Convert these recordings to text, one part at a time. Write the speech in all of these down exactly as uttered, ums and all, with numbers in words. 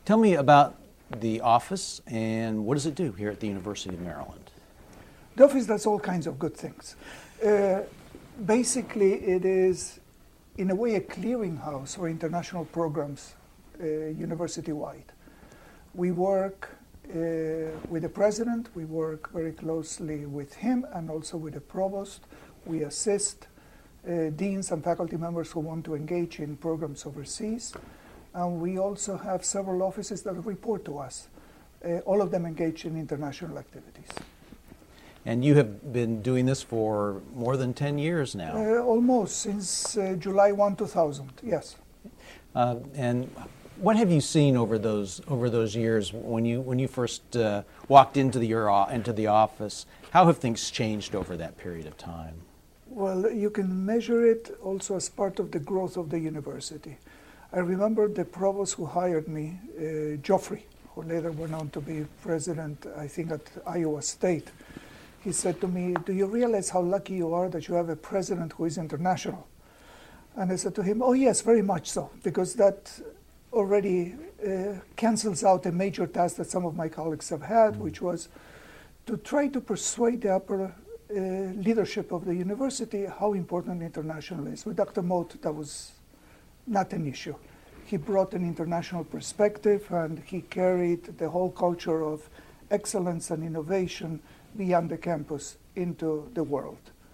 Tell me about the office and what does it do here at the University of Maryland? The office does all kinds of good things. Uh, basically, it is, in a way, a clearinghouse for international programs uh, university-wide. We work uh, with the president, we work very closely with him and also with the provost. We assist uh, deans and faculty members who want to engage in programs overseas. And we also have several offices that report to us, uh, all of them engaged in international activities. And you have been doing this for more than ten years now. Uh, almost, since uh, July first, two thousand, yes. Uh, and what have you seen over those over those years when you when you first uh, walked into the your, into the office? How have things changed over that period of time? Well, you can measure it also as part of the growth of the university. I remember the provost who hired me, uh, Joffrey, who later went on to be president, I think, at Iowa State. He said to me, "Do you realize how lucky you are that you have a president who is international?" And I said to him, "Oh yes, very much so, because that already uh, cancels out a major task that some of my colleagues have had, mm-hmm. which was to try to persuade the upper uh, leadership of the university how important international is." With Doctor Mote, that was not an issue. He brought an international perspective and he carried the whole culture of excellence and innovation beyond the campus into the world.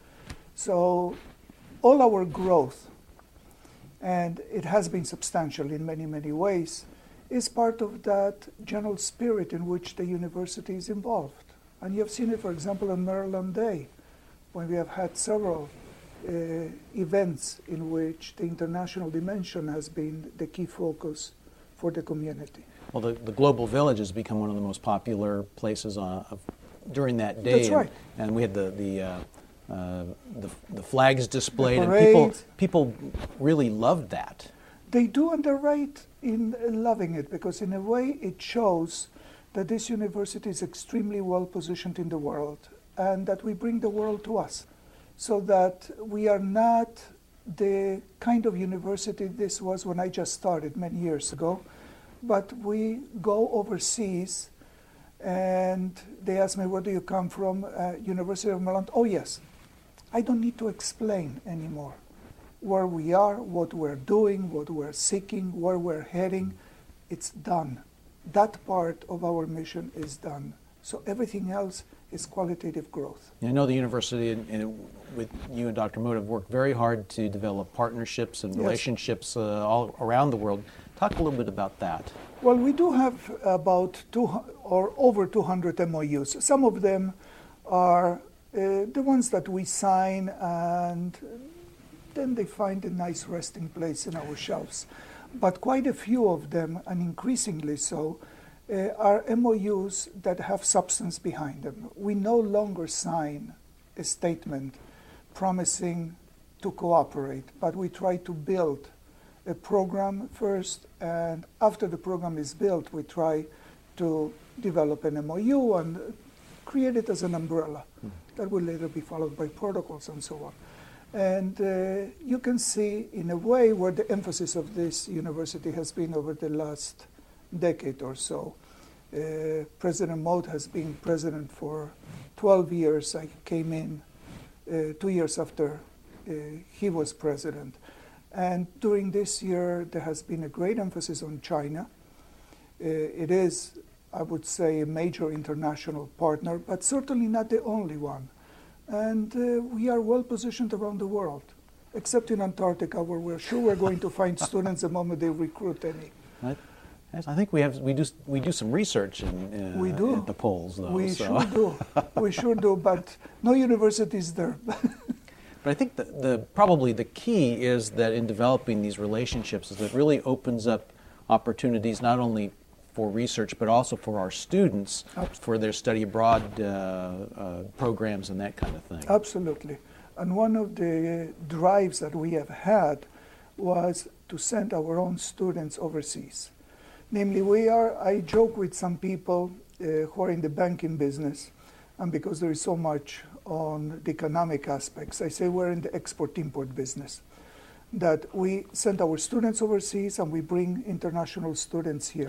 So all our growth, and it has been substantial in many, many ways, is part of that general spirit in which the university is involved. And you have seen it, for example, on Maryland Day, when we have had several uh, events in which the international dimension has been the key focus for the community. Well, the, the Global Village has become one of the most popular places on, of, during that day. That's right. And, and we had the the, uh, uh, the the flags displayed, the and people people really loved that. They do, and they're right in loving it, because in a way it shows that this university is extremely well positioned in the world, and that we bring the world to us, so that we are not the kind of university this was when I just started many years ago, but we go overseas and they ask me, "Where do you come from?" Uh, University of Maryland. Oh yes, I don't need to explain anymore where we are, what we're doing, what we're seeking, where we're heading. It's done. That part of our mission is done. So everything else is qualitative growth. I know the university and, and with you and Doctor Mote have worked very hard to develop partnerships and Yes. relationships uh, all around the world. Talk a little bit about that. Well, we do have about two or over two hundred M O Us. Some of them are uh, the ones that we sign and then they find a nice resting place in our shelves. But quite a few of them, and increasingly so, uh, are M O Us that have substance behind them. We no longer sign a statement promising to cooperate, but we try to build a program first, and after the program is built, we try to develop an M O U and create it as an umbrella mm. that will later be followed by protocols and so on. And uh, you can see, in a way, where the emphasis of this university has been over the last decade or so. Uh, President Mote has been president for twelve years. I came in uh, two years after uh, he was president. And during this year, there has been a great emphasis on China. Uh, it is, I would say, a major international partner, but certainly not the only one. And uh, we are well positioned around the world, except in Antarctica, where we're sure we're going to find students the moment they recruit any. I, I think we have we do we do some research in, uh, we do. at the polls, though. We so. sure do. We sure do. But no university is there. But I think the, the probably the key is that in developing these relationships is that it really opens up opportunities not only for research but also for our students Absolutely. For their study abroad uh, uh, programs and that kind of thing. Absolutely. And one of the drives that we have had was to send our own students overseas. Namely, we are, I joke with some people uh, who are in the banking business, and because there is so much on the economic aspects, I say we're in the export-import business. That we send our students overseas and we bring international students here.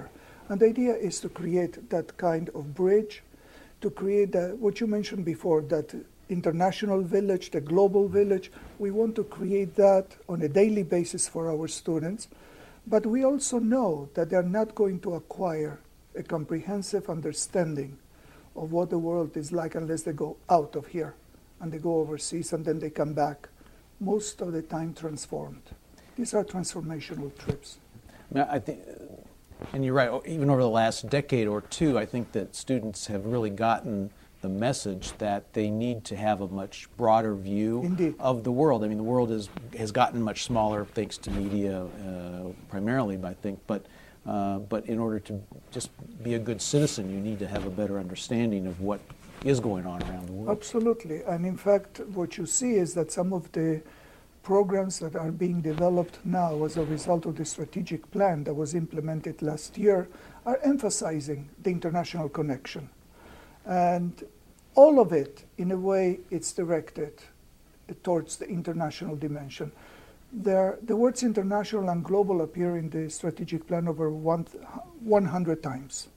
And the idea is to create that kind of bridge, to create the, what you mentioned before, that international village, the global village. We want to create that on a daily basis for our students. But we also know that they're not going to acquire a comprehensive understanding of what the world is like unless they go out of here and they go overseas and then they come back, most of the time transformed. These are transformational trips. I think, and you're right, even over the last decade or two, I think that students have really gotten the message that they need to have a much broader view Indeed. of the world. I mean, the world is, has gotten much smaller thanks to media, uh, primarily, I think, but uh, but in order to just be a good citizen, you need to have a better understanding of what is going on around the world. Absolutely. And in fact, what you see is that some of the programs that are being developed now as a result of the strategic plan that was implemented last year are emphasizing the international connection. And all of it, in a way, it's directed towards the international dimension. There, the words international and global appear in the strategic plan over one, one hundred times.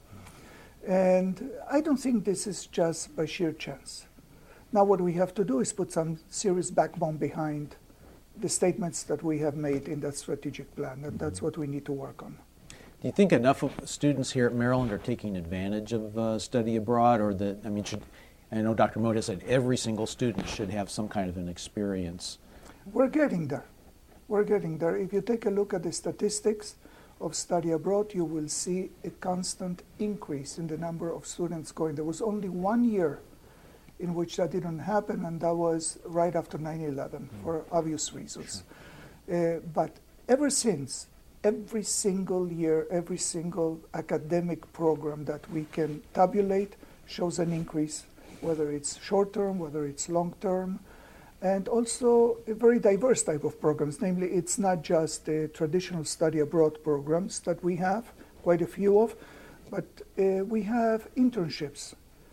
And I don't think this is just by sheer chance. Now what we have to do is put some serious backbone behind the statements that we have made in that strategic plan, and that's what we need to work on. Do you think enough of students here at Maryland are taking advantage of uh, study abroad, or that, I mean, should, I know Doctor Mota said every single student should have some kind of an experience. We're getting there. We're getting there. If you take a look at the statistics of study abroad, you will see a constant increase in the number of students going. There was only one year in which that didn't happen, and that was right after nine eleven, mm. for obvious reasons. Sure. Uh, but ever since, every single year, every single academic program that we can tabulate shows an increase, whether it's short-term, whether it's long-term, and also a very diverse type of programs. Namely, it's not just the traditional study abroad programs that we have, quite a few of, but uh, we have internships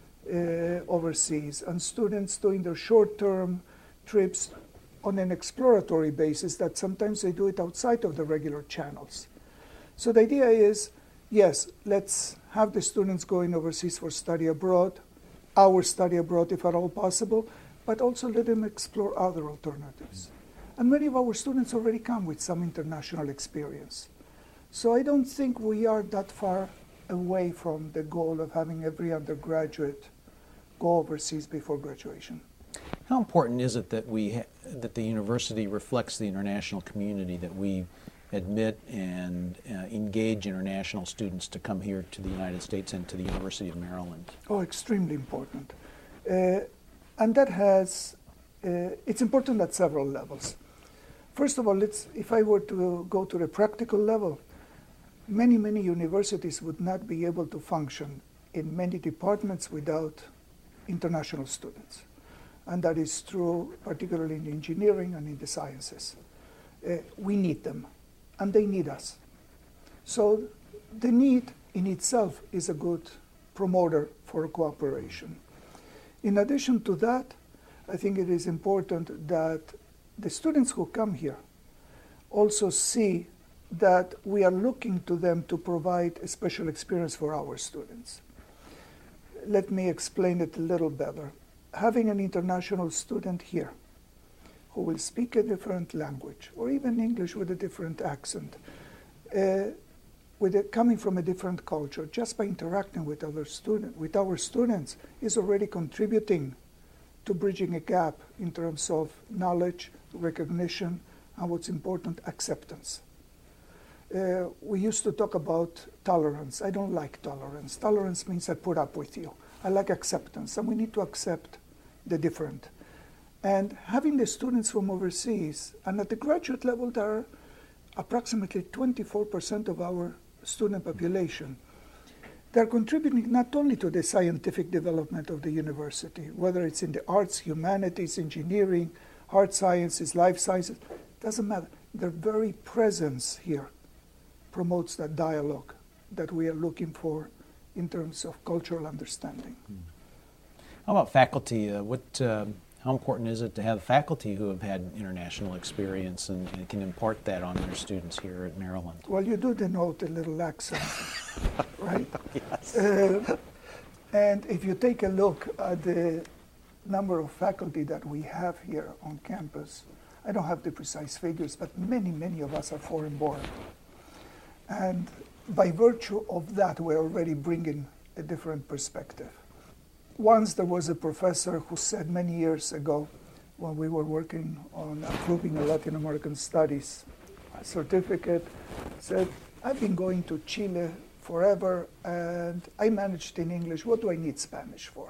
uh, overseas, and students doing their short-term trips on an exploratory basis that sometimes they do it outside of the regular channels. So the idea is, yes, let's have the students going overseas for study abroad, our study abroad if at all possible, but also let them explore other alternatives. And many of our students already come with some international experience. So I don't think we are that far away from the goal of having every undergraduate go overseas before graduation. How important is it that we ha that the university reflects the international community, that we admit and uh, engage international students to come here to the United States and to the University of Maryland? Oh, extremely important. Uh, and that has, uh, it's important at several levels. First of all, let's, if I were to go to the practical level, many, many universities would not be able to function in many departments without international students. And that is true particularly in engineering and in the sciences. Uh, we need them, and they need us. So the need in itself is a good promoter for cooperation. In addition to that, I think it is important that the students who come here also see that we are looking to them to provide a special experience for our students. Let me explain it a little better. Having an international student here who will speak a different language, or even English with a different accent, uh, with a, coming from a different culture, just by interacting with other student, with our students, is already contributing to bridging a gap in terms of knowledge, recognition, and what's important, acceptance. Uh, we used to talk about tolerance. I don't like tolerance. Tolerance means I put up with you. I like acceptance, and we need to accept the different. And having the students from overseas, and at the graduate level, there are approximately twenty-four percent of our student population. They're contributing not only to the scientific development of the university, whether it's in the arts, humanities, engineering, hard sciences, life sciences, doesn't matter. Their very presence here promotes that dialogue that we are looking for in terms of cultural understanding. How about faculty? Uh, what, um, how important is it to have faculty who have had international experience and, and can impart that on their students here at Maryland? Well, you do denote a little accent, right? Yes. Uh, and if you take a look at the number of faculty that we have here on campus, I don't have the precise figures, but many, many of us are foreign born. And by virtue of that, we're already bringing a different perspective. Once there was a professor who said many years ago, when we were working on approving a Latin American studies certificate, said, I've been going to Chile forever and I managed in English, what do I need Spanish for?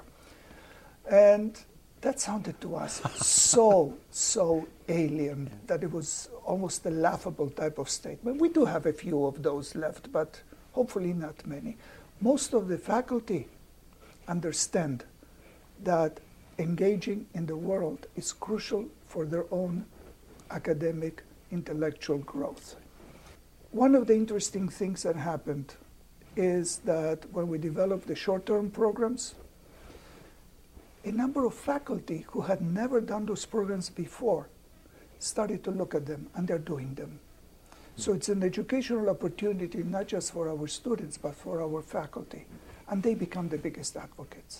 And that sounded to us so, so alien that it was almost a laughable type of statement. We do have a few of those left, but hopefully not many. Most of the faculty understand that engaging in the world is crucial for their own academic, intellectual growth. One of the interesting things that happened is that when we developed the short-term programs, a number of faculty who had never done those programs before started to look at them, and they're doing them. So it's an educational opportunity not just for our students, but for our faculty. And they become the biggest advocates.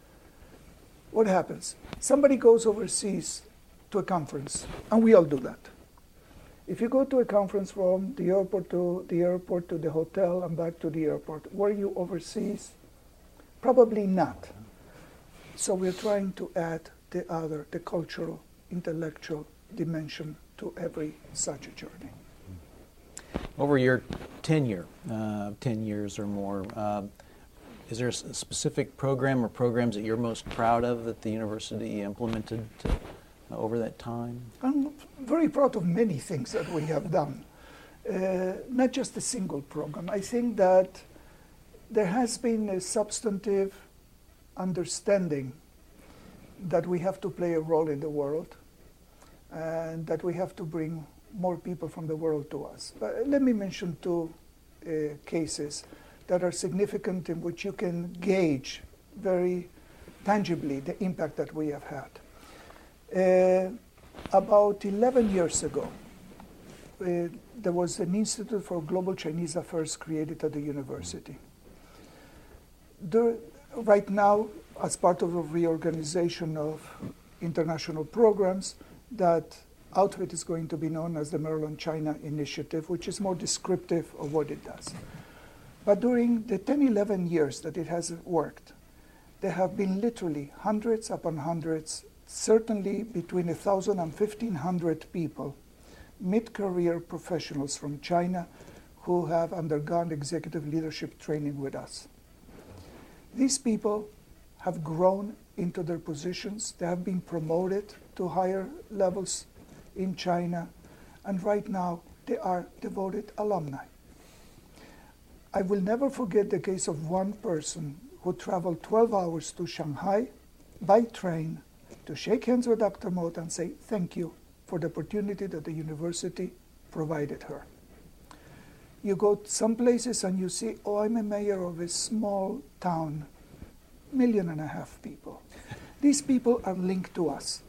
What happens? Somebody goes overseas to a conference, and we all do that. If you go to a conference from the airport to the airport to the hotel and back to the airport, were you overseas? Probably not. So we're trying to add the other, the cultural, intellectual dimension to every such a journey. Over your tenure, uh, ten years or more, uh, is there a specific program or programs that you're most proud of that the university implemented to, uh, over that time? I'm very proud of many things that we have done, uh, not just a single program. I think that there has been a substantive understanding that we have to play a role in the world and that we have to bring more people from the world to us. But let me mention two uh, cases that are significant in which you can gauge very tangibly the impact that we have had. Uh, about eleven years ago, uh, there was an Institute for Global Chinese Affairs created at the university. There, right now, as part of a reorganization of international programs, that outfit is going to be known as the Maryland China Initiative, which is more descriptive of what it does. But during the ten, eleven years that it has worked, there have been literally hundreds upon hundreds, certainly between one thousand and fifteen hundred people, mid-career professionals from China who have undergone executive leadership training with us. These people have grown into their positions. They have been promoted to higher levels in China, and right now they are devoted alumni. I will never forget the case of one person who traveled twelve hours to Shanghai by train to shake hands with Doctor Mote and say thank you for the opportunity that the university provided her. You go some places and you see, oh, I'm a mayor of a small town, million and a half people. These people are linked to us.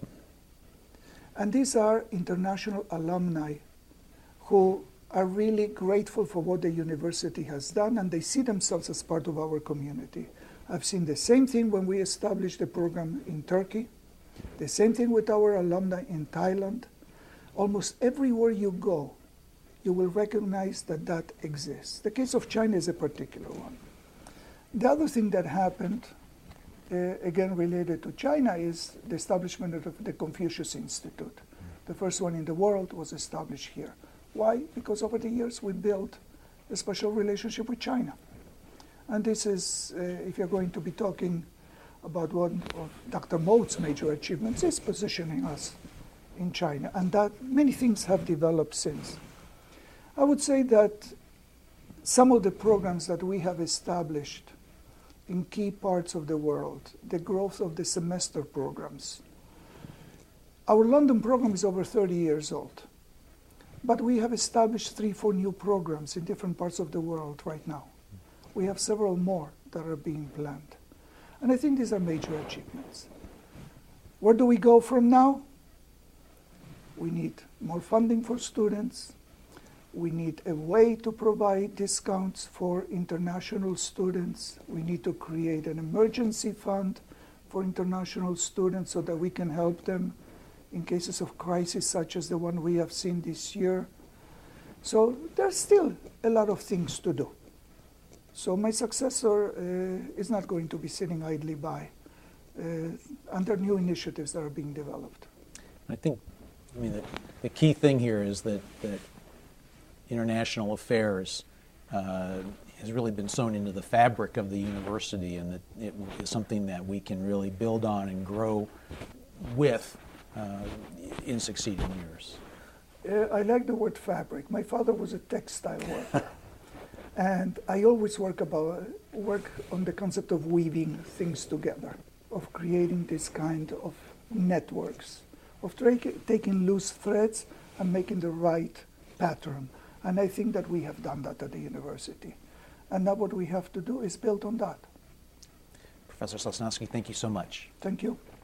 And these are international alumni who are really grateful for what the university has done, and they see themselves as part of our community. I've seen the same thing when we established the program in Turkey, the same thing with our alumni in Thailand. Almost everywhere you go, you will recognize that that exists. The case of China is a particular one. The other thing that happened, uh, again related to China, is the establishment of the Confucius Institute. The first one in the world was established here. Why? Because over the years we built a special relationship with China. And this is, uh, if you're going to be talking about one of Doctor Mote's major achievements, is positioning us in China. And that many things have developed since. I would say that some of the programs that we have established in key parts of the world, the growth of the semester programs. Our London program is over thirty years old, but we have established three, four new programs in different parts of the world right now. We have several more that are being planned. And I think these are major achievements. Where do we go from now? We need more funding for students. We need a way to provide discounts for international students. We need to create an emergency fund for international students so that we can help them in cases of crisis such as the one we have seen this year. So there's still a lot of things to do. So my successor uh, is not going to be sitting idly by uh, under new initiatives that are being developed. I think, I mean, the, the key thing here is that, that international affairs uh, has really been sewn into the fabric of the university, and that it is something that we can really build on and grow with uh, in succeeding years. Uh, I like the word fabric. My father was a textile worker. And I always work about work on the concept of weaving things together, of creating this kind of networks, of tra- taking loose threads and making the right pattern. And I think that we have done that at the university. And now what we have to do is build on that. Professor Sosnowski, thank you so much. Thank you.